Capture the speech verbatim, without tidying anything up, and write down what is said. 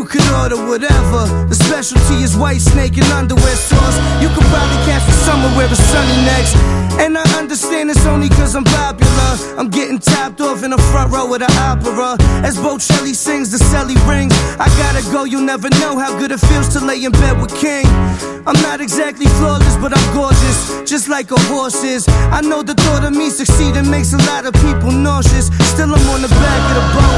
could order whatever. The specialty is white snake and underwear sauce. You could probably catch me somewhere where it's sunny next. And I understand it's only cause I'm popular. I'm getting topped off in the front row of the opera. As Bocelli sings, the celly rings. I gotta go, you'll never know how good it feels to lay in bed with King. I'm not exactly flawless, but I'm gorgeous, just like a horse is. I know the thought of me succeeding makes a lot of people nauseous. Still I'm on the back of the boat,